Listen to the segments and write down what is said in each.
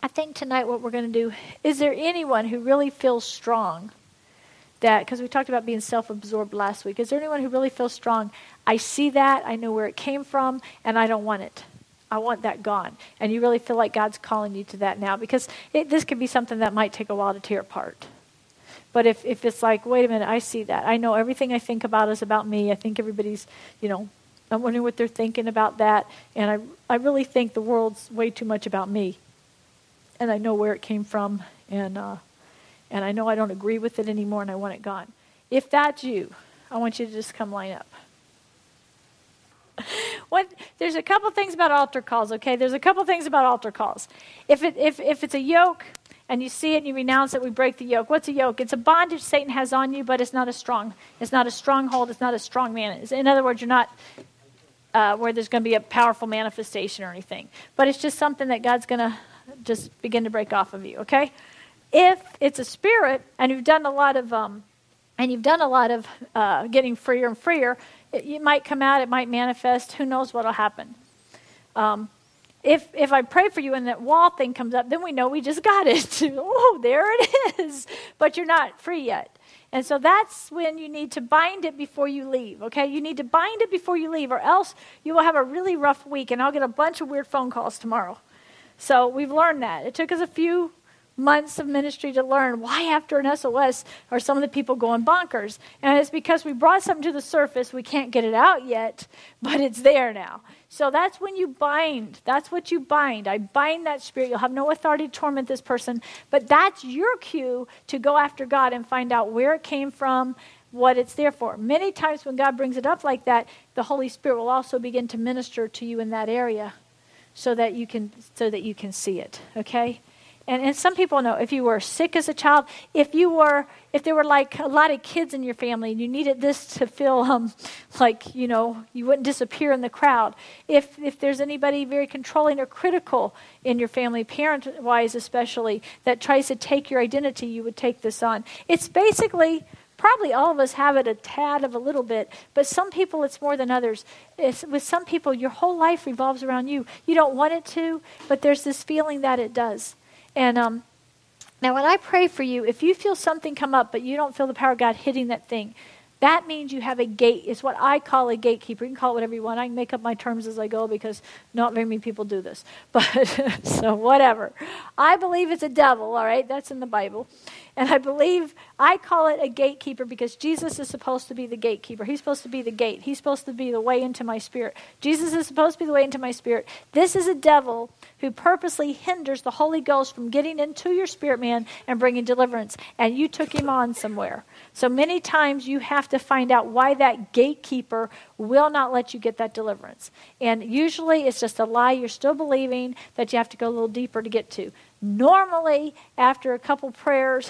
I think tonight what we're going to do, is there anyone who really feels strong that, because we talked about being self-absorbed last week, is there anyone who really feels strong? I see that, I know where it came from, and I don't want it. I want that gone. And you really feel like God's calling you to that now, because this could be something that might take a while to tear apart. But if it's like, wait a minute, I see that. I know everything I think about is about me. I think everybody's, I'm wondering what they're thinking about that. And I really think the world's way too much about me. And I know where it came from, and I know I don't agree with it anymore, and I want it gone. If that's you, I want you to just come line up. There's a couple things about altar calls, okay? There's a couple things about altar calls. If it's a yoke, and you see it and you renounce it, we break the yoke. What's a yoke? It's a bondage Satan has on you, but it's not a stronghold. It's not a strong man. In other words, you're not where there's going to be a powerful manifestation or anything. But it's just something that God's going to just begin to break off of you, okay? If it's a spirit and you've done a lot of getting freer and freer, it might come out, it might manifest. Who knows what will happen? If I pray for you and that wall thing comes up, then we know we just got it. Oh, there it is. But you're not free yet. And so that's when you need to bind it before you leave, okay? You need to bind it before you leave, or else you will have a really rough week, and I'll get a bunch of weird phone calls tomorrow. So we've learned that. It took us a few months of ministry to learn why after an SOS are some of the people going bonkers. And it's because we brought something to the surface. We can't get it out yet, but it's there now. So that's when you bind. That's what you bind. I bind that spirit. You'll have no authority to torment this person, but that's your cue to go after God and find out where it came from, what it's there for. Many times when God brings it up like that, the Holy Spirit will also begin to minister to you in that area so that you can see it, okay? And some people know if you were sick as a child, if there were like a lot of kids in your family and you needed this to feel like, you wouldn't disappear in the crowd. If there's anybody very controlling or critical in your family, parent-wise especially, that tries to take your identity, you would take this on. It's basically, probably all of us have it a tad of a little bit, but some people it's more than others. With some people, your whole life revolves around you. You don't want it to, but there's this feeling that it does. And now when I pray for you, if you feel something come up, but you don't feel the power of God hitting that thing, that means you have a gate. It's what I call a gatekeeper. You can call it whatever you want. I can make up my terms as I go because not very many people do this. But so whatever. I believe it's a devil, all right? That's in the Bible. And I call it a gatekeeper because Jesus is supposed to be the gatekeeper. He's supposed to be the gate. He's supposed to be the way into my spirit. Jesus is supposed to be the way into my spirit. This is a devil who purposely hinders the Holy Ghost from getting into your spirit man and bringing deliverance. And you took him on somewhere. So many times you have to find out why that gatekeeper will not let you get that deliverance. And usually it's just a lie you're still believing that you have to go a little deeper to get to. Normally, after a couple prayers,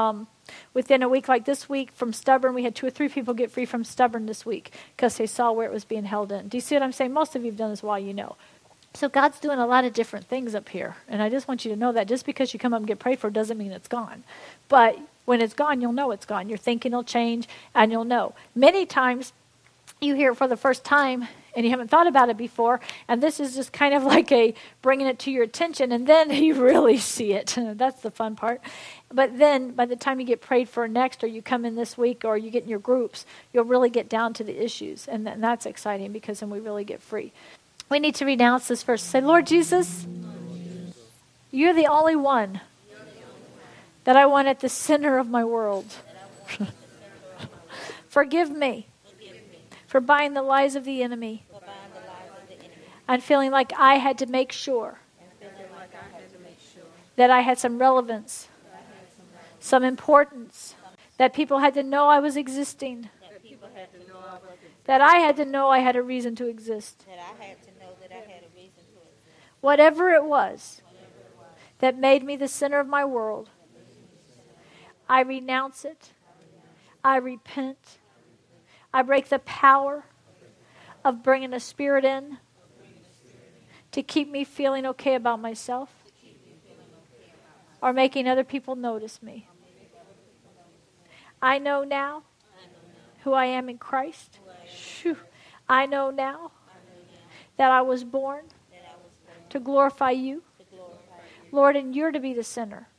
within a week like this week from stubborn, we had 2 or 3 people get free from stubborn this week because they saw where it was being held in. Do you see what I'm saying? Most of you have done this while you know. So God's doing a lot of different things up here. And I just want you to know that just because you come up and get prayed for doesn't mean it's gone. But when it's gone, you'll know it's gone. Your thinking will change and you'll know. Many times you hear it for the first time and you haven't thought about it before, and this is just kind of like a bringing it to your attention, and then you really see it. That's the fun part. But then by the time you get prayed for next, or you come in this week, or you get in your groups, you'll really get down to the issues, and that's exciting because then we really get free. We need to renounce this first. Say, Lord Jesus, you're the only one that I want at the center of my world. Forgive me for buying the lies of the enemy and feeling like I had to make sure that I had some relevance, some importance, that people had to know I was existing, that I had to know I had a reason to exist. Whatever it was that made me the center of my world, I renounce it. I repent. I break the power of bringing a spirit in to keep me feeling okay about myself or making other people notice me. I know now who I am in Christ. I know now that I was born to glorify you. Lord, and you're to be the center.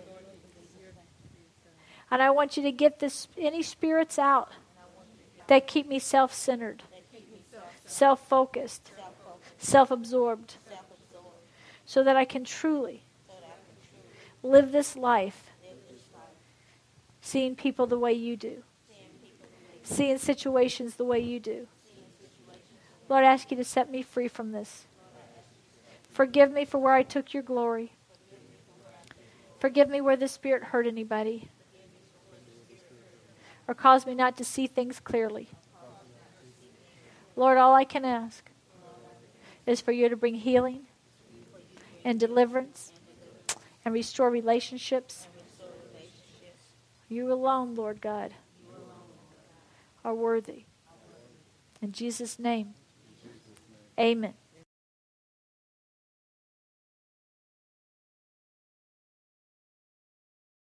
And I want you to get any spirits out that keep me self-centered, self-focused, self-absorbed, so that I can truly live this life seeing people the way you do, seeing situations the way you do. Lord, I ask you to set me free from this. Forgive me for where I took your glory. Forgive me where the Spirit hurt anybody or caused me not to see things clearly. Lord, all I can ask is for you to bring healing and deliverance and restore relationships. You alone, Lord God, are worthy. In Jesus' name, amen.